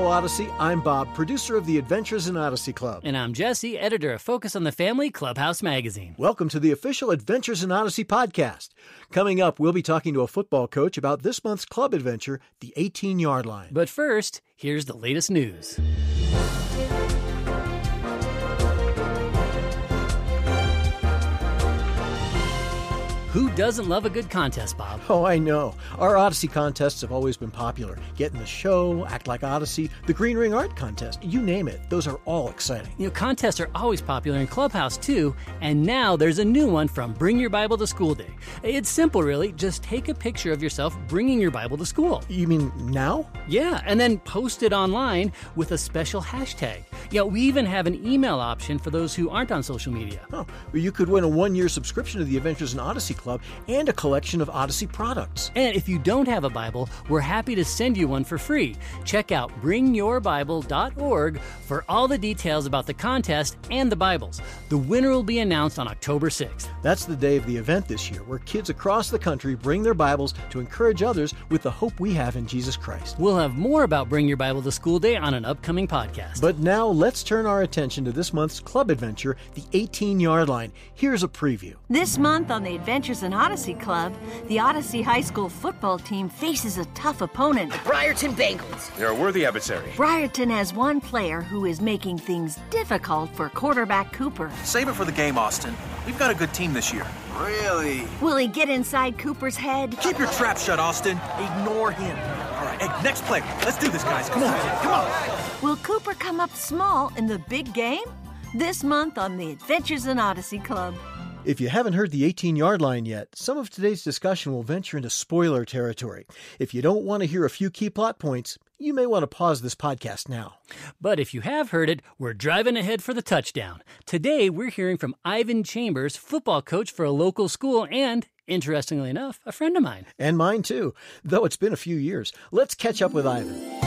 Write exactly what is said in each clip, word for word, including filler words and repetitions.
Odyssey. I'm Bob, producer of the Adventures in Odyssey Club. And I'm Jesse, editor of Focus on the Family Clubhouse magazine. Welcome to the official Adventures in Odyssey podcast. Coming up, we'll be talking to a football coach about this month's club adventure, the eighteen-yard line. But first, here's the latest news. Who doesn't love a good contest, Bob? Oh, I know. Our Odyssey contests have always been popular. Get in the Show, Act Like Odyssey, the Green Ring Art Contest, you name it. Those are all exciting. You know, contests are always popular in Clubhouse, too, and now there's a new one from Bring Your Bible to School Day. It's simple, really. Just take a picture of yourself bringing your Bible to school. You mean now? Yeah, and then post it online with a special hashtag. Yeah, we even have an email option for those who aren't on social media. Oh, well, you could win a one-year subscription to the Adventures in Odyssey Club and a collection of Odyssey products. And if you don't have a Bible, we're happy to send you one for free. Check out bring your bible dot org for all the details about the contest and the Bibles. The winner will be announced on October sixth. That's the day of the event this year, where kids across the country bring their Bibles to encourage others with the hope we have in Jesus Christ. We'll have more about Bring Your Bible to School Day on an upcoming podcast. But now let's turn our attention to this month's club adventure, the eighteen-yard line. Here's a preview. This month on the Adventures in Odyssey Club, the Odyssey High School football team faces a tough opponent. The Briarton Bengals. They're a worthy adversary. Briarton has one player who is making things difficult for quarterback Cooper. Save it for the game, Austin. We've got a good team this year. Really? Will he get inside Cooper's head? Keep your trap shut, Austin. Ignore him. All right, hey, next play. Let's do this, guys. Come on, come on. Will Cooper come up small in the big game? This month on the Adventures in Odyssey Club. If you haven't heard the eighteen-yard line yet, some of today's discussion will venture into spoiler territory. If you don't want to hear a few key plot points, you may want to pause this podcast now. But if you have heard it, we're driving ahead for the touchdown. Today, we're hearing from Ivan Chambers, football coach for a local school and, interestingly enough, a friend of mine. And mine, too, though it's been a few years. Let's catch up with Ivan.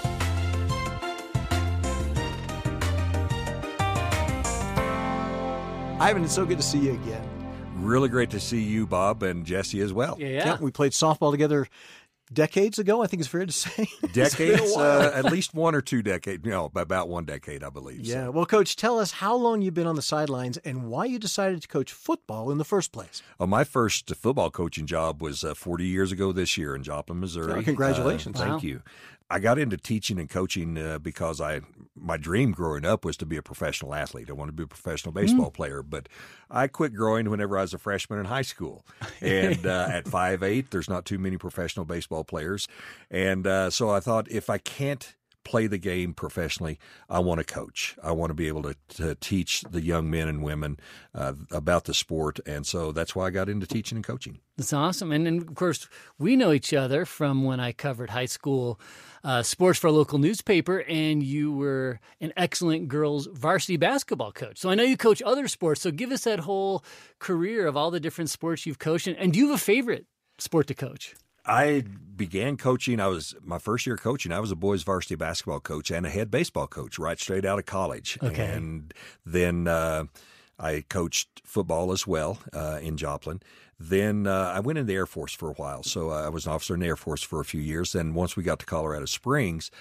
Ivan, it's so good to see you again. Really great to see you, Bob, and Jesse as well. Yeah. Yeah, we played softball together decades ago, I think it's fair to say. Decades, uh, at least one or two decades. No, about one decade, I believe. Yeah. So. Well, Coach, tell us how long you've been on the sidelines and why you decided to coach football in the first place. Well, my first football coaching job was uh, forty years ago this year in Joplin, Missouri. Oh, congratulations. Uh, thank Wow. you. I got into teaching and coaching uh, because I my dream growing up was to be a professional athlete. I wanted to be a professional baseball mm. player, but I quit growing whenever I was a freshman in high school. And uh, at five eight, there's not too many professional baseball players. And uh, so I thought, if I can't play the game professionally, I want to coach. I want to be able to, to teach the young men and women uh, about the sport. And so that's why I got into teaching and coaching. That's awesome. And, and of course, we know each other from when I covered high school uh, sports for a local newspaper, and you were an excellent girls varsity basketball coach. So I know you coach other sports. So give us that whole career of all the different sports you've coached. And, and do you have a favorite sport to coach? I began coaching. I was my first year coaching. I was a boys varsity basketball coach and a head baseball coach right straight out of college. Okay. And then uh, I coached football as well uh, in Joplin. Then uh, I went in the Air Force for a while. So I was an officer in the Air Force for a few years. Then once we got to Colorado Springs,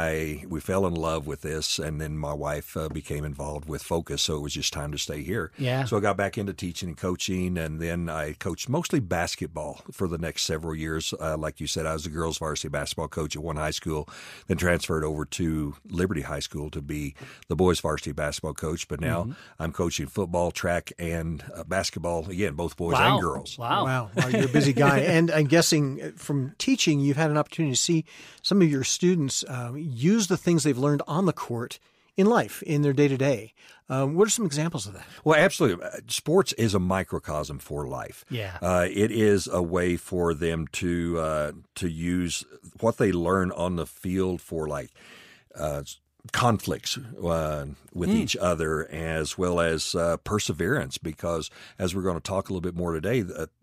I we fell in love with this. And then my wife uh, became involved with Focus. So it was just time to stay here. Yeah. So I got back into teaching and coaching. And then I coached mostly basketball for the next several years. Uh, like you said, I was a girls varsity basketball coach at one high school, then transferred over to Liberty High School to be the boys varsity basketball coach. But now mm-hmm. I'm coaching football, track, and uh, basketball, again, both boys wow. and girls. Wow. Wow. Wow. You're a busy guy. And I'm guessing from teaching, you've had an opportunity to see some of your students uh, use the things they've learned on the court in life, in their day-to-day. Um, what are some examples of that? Well, absolutely. Sports is a microcosm for life. Yeah. Uh, it is a way for them to uh, to use what they learn on the field for, like, uh, conflicts uh, with mm. each other, as well as uh, perseverance, because as we're going to talk a little bit more today, uh,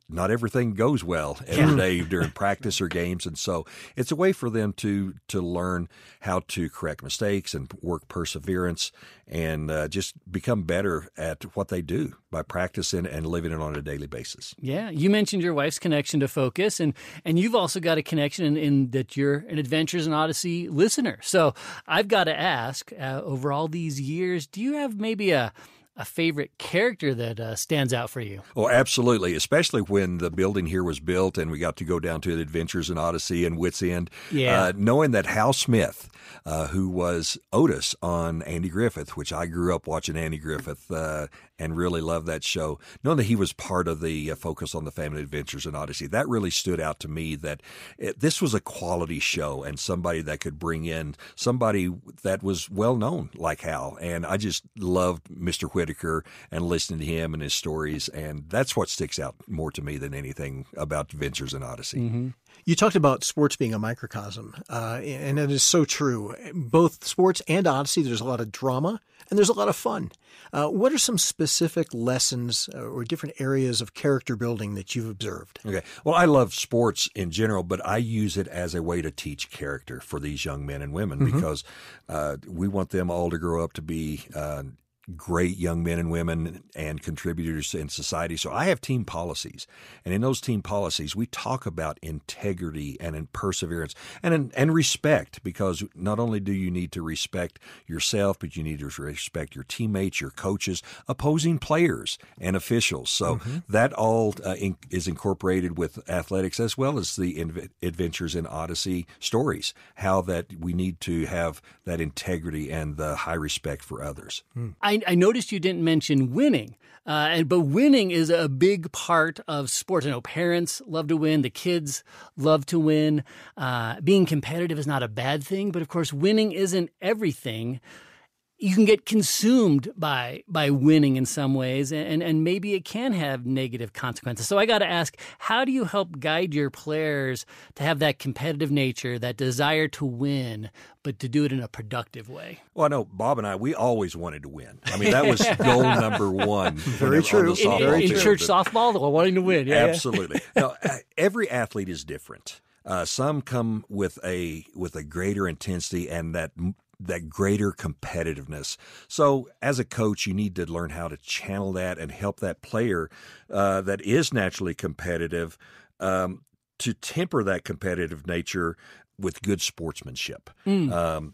not everything goes well every day during practice or games. And so it's a way for them to to learn how to correct mistakes and work perseverance and uh, just become better at what they do by practicing and living it on a daily basis. Yeah. You mentioned your wife's connection to Focus, and, and you've also got a connection in, in that you're an Adventures in Odyssey listener. So I've got to ask, uh, over all these years, do you have maybe a a favorite character that uh, stands out for you? Oh, absolutely, especially when the building here was built and we got to go down to the Adventures in Odyssey and Wits End. Yeah. Uh, knowing that Hal Smith, uh, who was Otis on Andy Griffith, which I grew up watching Andy Griffith uh, and really loved that show, knowing that he was part of the uh, Focus on the Family Adventures in Odyssey, that really stood out to me that it, this was a quality show and somebody that could bring in somebody that was well-known like Hal. And I just loved Mister Whittaker and listening to him and his stories, and that's what sticks out more to me than anything about Adventures in Odyssey. Mm-hmm. You talked about sports being a microcosm, uh, and it is so true. Both sports and Odyssey, there's a lot of drama, and there's a lot of fun. Uh, what are some specific lessons or different areas of character building that you've observed? Okay. Well, I love sports in general, but I use it as a way to teach character for these young men and women mm-hmm. because uh, we want them all to grow up to be uh, great young men and women and contributors in society. So I have team policies. And in those team policies, we talk about integrity and in perseverance and in, and respect, because not only do you need to respect yourself, but you need to respect your teammates, your coaches, opposing players, and officials. So mm-hmm. that all uh, in, is incorporated with athletics as well as the in, Adventures in Odyssey stories, how that we need to have that integrity and the high respect for others. Mm. I I noticed you didn't mention winning, uh, and but winning is a big part of sports. I know parents love to win, the kids love to win. Uh, being competitive is not a bad thing, but of course, winning isn't everything. You can get consumed by by winning in some ways, and, and maybe it can have negative consequences. So I got to ask, how do you help guide your players to have that competitive nature, that desire to win, but to do it in a productive way? Well, I know Bob and I, we always wanted to win. I mean, that was goal number one. Very true. In, in, in church softball, wanting to win. Yeah, absolutely. Now, every athlete is different. Uh, some come with a with a greater intensity and that that greater competitiveness. So as a coach, you need to learn how to channel that and help that player uh, that is naturally competitive um, to temper that competitive nature with good sportsmanship. Mm. Um,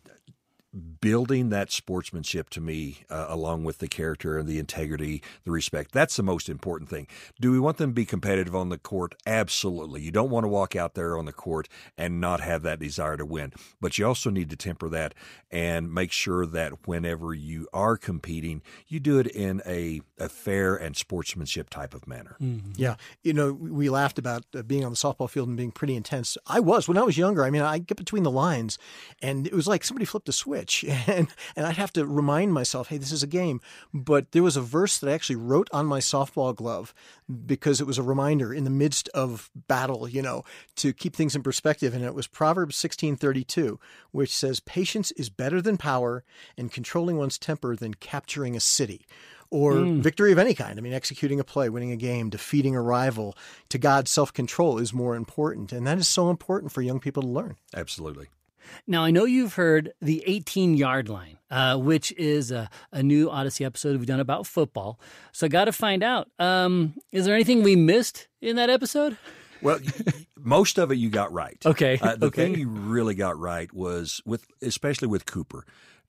building that sportsmanship to me, uh, along with the character and the integrity, the respect, that's the most important thing. Do we want them to be competitive on the court? Absolutely. You don't want to walk out there on the court and not have that desire to win. But you also need to temper that and make sure that whenever you are competing, you do it in a, a fair and sportsmanship type of manner. Mm-hmm. Yeah. You know, we laughed about uh, being on the softball field and being pretty intense. I was. When I was younger, I mean, I get between the lines, and it was like somebody flipped a switch. And and I'd have to remind myself, hey, this is a game. But there was a verse that I actually wrote on my softball glove because it was a reminder in the midst of battle, you know, to keep things in perspective. And it was Proverbs sixteen thirty-two, which says, patience is better than power, and controlling one's temper than capturing a city. Or mm. victory of any kind. I mean, executing a play, winning a game, defeating a rival. To God, self-control is more important. And that is so important for young people to learn. Absolutely. Now, I know you've heard the eighteen-yard line, uh, which is a, a new Odyssey episode we've done about football. So I got to find out, um, is there anything we missed in that episode? Well, most of it you got right. Okay. Uh, the okay. thing you really got right was, with, especially with Cooper,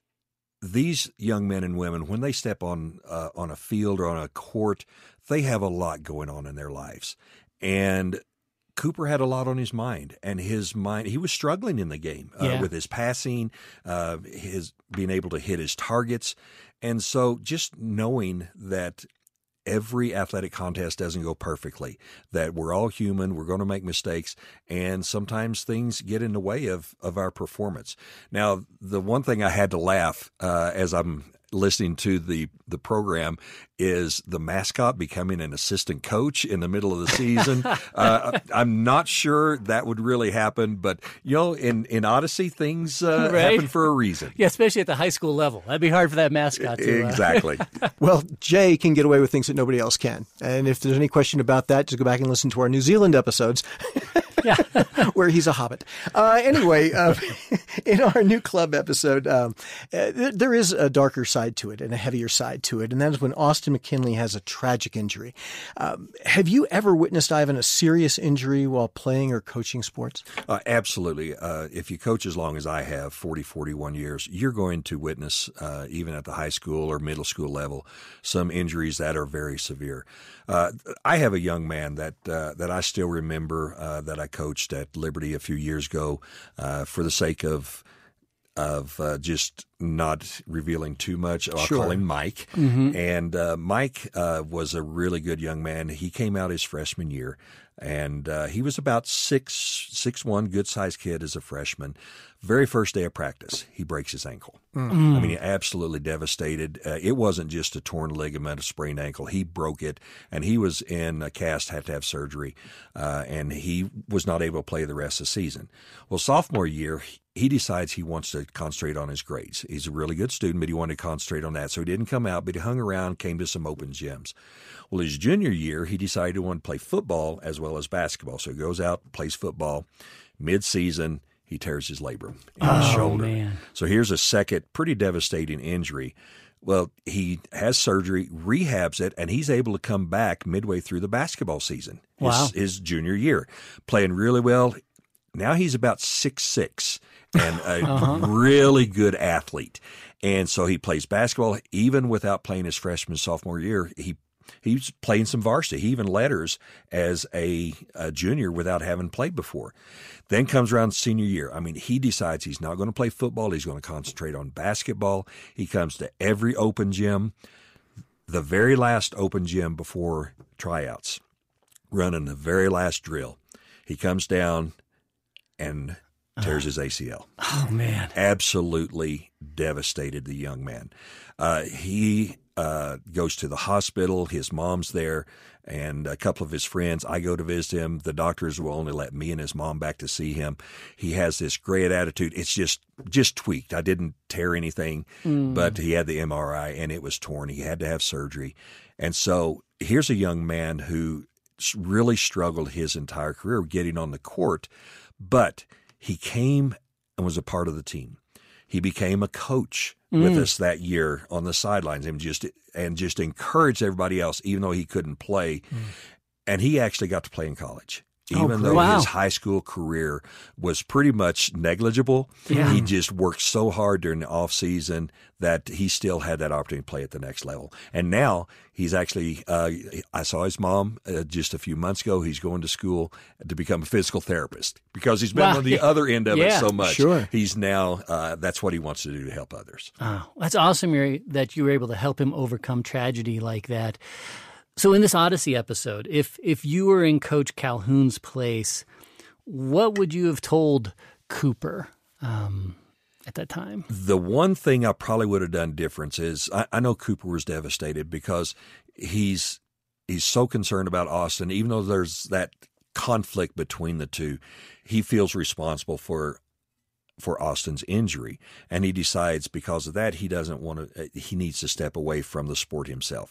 these young men and women, when they step on uh, on a field or on a court, they have a lot going on in their lives. And Cooper had a lot on his mind, and his mind, he was struggling in the game uh, yeah. with his passing, uh, his being able to hit his targets. And so just knowing that every athletic contest doesn't go perfectly, that we're all human, we're going to make mistakes, and sometimes things get in the way of, of our performance. Now, the one thing I had to laugh uh, as I'm listening to the the program is the mascot becoming an assistant coach in the middle of the season. uh, I'm not sure that would really happen, but you know, in in Odyssey, things uh, Right. happen for a reason. Yeah, especially at the high school level. That'd be hard for that mascot to. Uh, Exactly. Well, Jay can get away with things that nobody else can. And if there's any question about that, just go back and listen to our New Zealand episodes. Yeah. Where he's a hobbit. Uh, anyway, uh, in our new club episode, um, uh, there is a darker side to it and a heavier side to it, and that is when Austin McKinley has a tragic injury. Um, have you ever witnessed, Ivan, a serious injury while playing or coaching sports? Uh, absolutely. Uh, if you coach as long as I have, forty, forty-one years, you're going to witness, uh, even at the high school or middle school level, some injuries that are very severe. Uh, I have a young man that uh, that I still remember uh, that I coached at Liberty a few years ago. Uh, for the sake of of uh, just not revealing too much, I'll Sure. call him Mike. Mm-hmm. And uh, Mike uh, was a really good young man. He came out his freshman year, and uh, he was about six, six one, good-sized kid as a freshman. Very first day of practice, he breaks his ankle. Mm. I mean, absolutely devastated. Uh, it wasn't just a torn ligament, a sprained ankle. He broke it, and he was in a cast, had to have surgery, uh, and he was not able to play the rest of the season. Well, sophomore year, he decides he wants to concentrate on his grades. He's a really good student, but he wanted to concentrate on that. So he didn't come out, but he hung around, came to some open gyms. Well, his junior year, he decided he wanted to play football as well as basketball. So he goes out, plays football. Mid-season, he tears his labrum in his Oh, shoulder. man. So here's a second pretty devastating injury. Well, he has surgery, rehabs it, and he's able to come back midway through the basketball season, his, Wow. his junior year, playing really well. Now he's about six six and a Uh-huh. really good athlete. And so he plays basketball even without playing his freshman, sophomore year. He He's playing some varsity. He even letters as a, a junior without having played before. Then comes around senior year. I mean, he decides he's not going to play football. He's going to concentrate on basketball. He comes to every open gym. The very last open gym before tryouts, running the very last drill, he comes down and tears his A C L. Oh, man. Absolutely devastated the young man. Uh, he uh, goes to the hospital. His mom's there and a couple of his friends. I go to visit him. The doctors will only let me and his mom back to see him. He has this great attitude. It's just just tweaked. I didn't tear anything, mm. but he had the M R I and it was torn. He had to have surgery. And so here's a young man who really struggled his entire career getting on the court, but he came and was a part of the team. He became a coach mm. with us that year on the sidelines and just and just encouraged everybody else, even though he couldn't play. Mm. And he actually got to play in college. Even oh, though wow. his high school career was pretty much negligible, yeah. he just worked so hard during the off season that he still had that opportunity to play at the next level. And now he's actually, uh, I saw his mom uh, just a few months ago. He's going to school to become a physical therapist because he's been wow. on the other end of yeah, it so much. Sure. He's now, uh, that's what he wants to do to help others. Oh, that's awesome, Mary, that you were able to help him overcome tragedy like that. So in this Odyssey episode, if if you were in Coach Calhoun's place, what would you have told Cooper um, at that time? The one thing I probably would have done different is I, I know Cooper was devastated because he's he's so concerned about Austin, even though there's that conflict between the two. He feels responsible for for Austin's injury, and he decides because of that he doesn't want to. He needs to step away from the sport himself.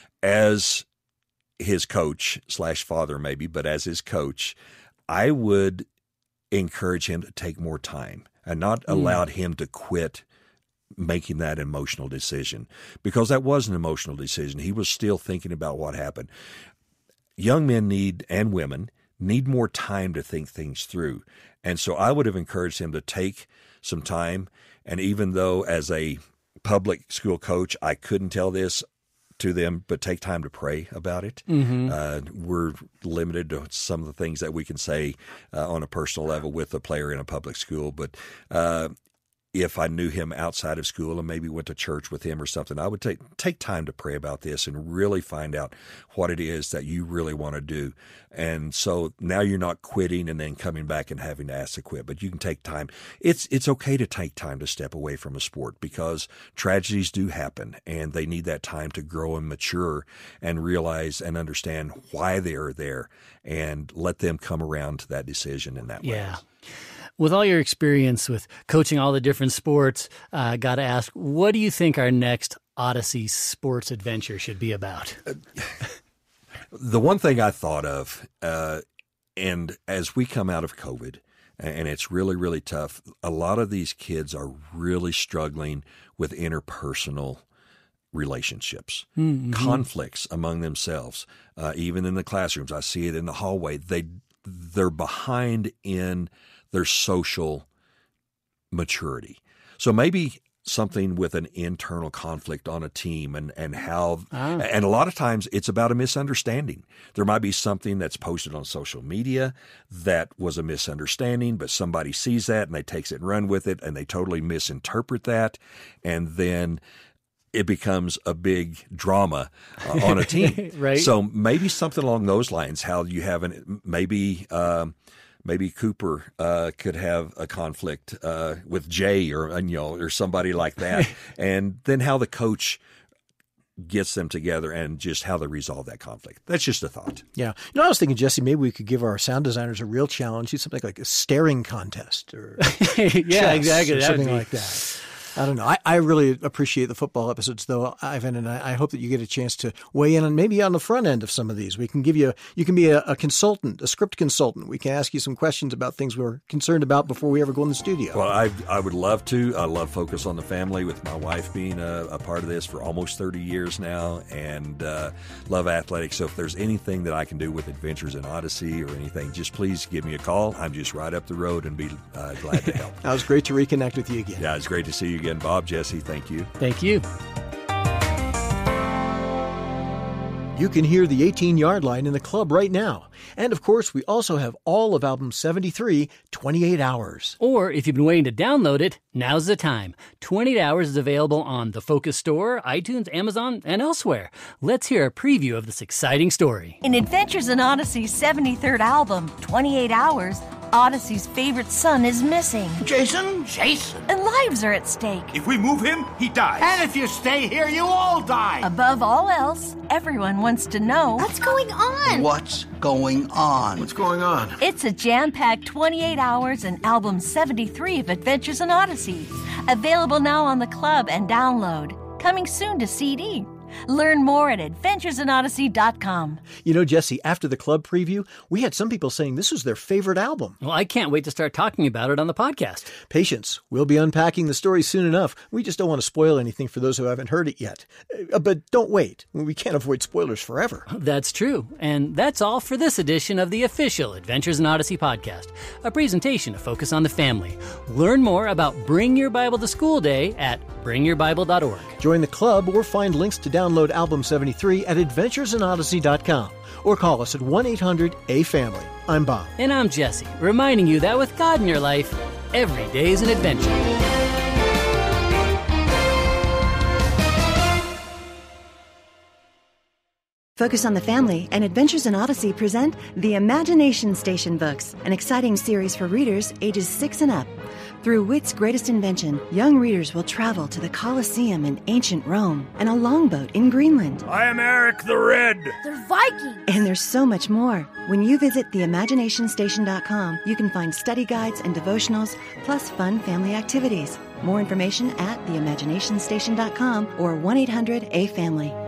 As his coach slash father maybe, but as his coach, I would encourage him to take more time and not mm. allow him to quit making that emotional decision, because that was an emotional decision. He was still thinking about what happened. Young men need, and women, need more time to think things through. And so I would have encouraged him to take some time. And even though as a public school coach, I couldn't tell this to them, but take time to pray about it. Mm-hmm. Uh, we're limited to some of the things that we can say uh, on a personal level with a player in a public school, but uh, if I knew him outside of school and maybe went to church with him or something, I would take take time to pray about this and really find out what it is that you really want to do. And so now you're not quitting and then coming back and having to ask to quit, but you can take time. It's it's okay to take time to step away from a sport because tragedies do happen and they need that time to grow and mature and realize and understand why they are there and let them come around to that decision in that way. Yeah. With all your experience with coaching all the different sports, I uh, got to ask, what do you think our next Odyssey sports adventure should be about? The one thing I thought of, uh, and as we come out of COVID, and it's really, really tough, a lot of these kids are really struggling with interpersonal relationships, mm-hmm. conflicts among themselves, uh, even in the classrooms. I see it in the hallway. They, they're behind in their social maturity. So maybe something with an internal conflict on a team and, and how, ah. and a lot of times it's about a misunderstanding. There might be something that's posted on social media that was a misunderstanding, but somebody sees that and they takes it and run with it and they totally misinterpret that. And then it becomes a big drama uh, on a team. Right. So maybe something along those lines, how you have an, maybe, um, Maybe Cooper uh, could have a conflict uh, with Jay or you know or somebody like that, and then how the coach gets them together and just how they resolve that conflict. That's just a thought. Yeah. You know, I was thinking, Jesse, maybe we could give our sound designers a real challenge, do something like a staring contest or yeah, exactly, or something like that. I don't know. I, I really appreciate the football episodes, though, Ivan, and I, I hope that you get a chance to weigh in on maybe on the front end of some of these. We can give you, you can be a, a consultant, a script consultant. We can ask you some questions about things we're concerned about before we ever go in the studio. Well, I I would love to. I love Focus on the Family with my wife being a, a part of this for almost thirty years now, and uh, love athletics. So if there's anything that I can do with Adventures in Odyssey or anything, just please give me a call. I'm just right up the road and be uh, glad to help. It was great to reconnect with you again. Yeah, it's great to see you again, Bob. Jesse, thank you. Thank you. You can hear the eighteen-yard line in the club right now. And, of course, we also have all of Album seventy-three, twenty-eight hours. Or, if you've been waiting to download it, now's the time. twenty-eight hours is available on the Focus Store, iTunes, Amazon, and elsewhere. Let's hear a preview of this exciting story. In Adventures in Odyssey's seventy-third album, twenty-eight hours, Odyssey's favorite son is missing. Jason? Jason? And lives are at stake. If we move him, he dies. And if you stay here, you all die. Above all else, everyone wants to know what's going on. What's going on? What's going on? It's a jam-packed twenty-eight hours in Album seventy-three of Adventures in Odyssey. Available now on the club and download. Coming soon to C D. Learn more at adventures in odyssey dot com. You know, Jesse, after the club preview, we had some people saying this was their favorite album. Well, I can't wait to start talking about it on the podcast. Patience. We'll be unpacking the story soon enough. We just don't want to spoil anything for those who haven't heard it yet. Uh, but don't wait. We can't avoid spoilers forever. That's true. And that's all for this edition of the official Adventures in Odyssey podcast, a presentation of Focus on the Family. Learn more about Bring Your Bible to School Day at bring your bible dot org. Join the club or find links to download Album seventy-three at adventures in odyssey dot com or call us at one eight hundred A family. I'm Bob. And I'm Jesse, reminding you that with God in your life, every day is an adventure. Focus on the Family and Adventures in Odyssey present the Imagination Station books, an exciting series for readers ages six and up. Through wit's greatest invention, young readers will travel to the Colosseum in ancient Rome and a longboat in Greenland. I am Eric the Red. They're Vikings. And there's so much more. When you visit the imagination station dot com, you can find study guides and devotionals, plus fun family activities. More information at the imagination station dot com or one eight hundred A family.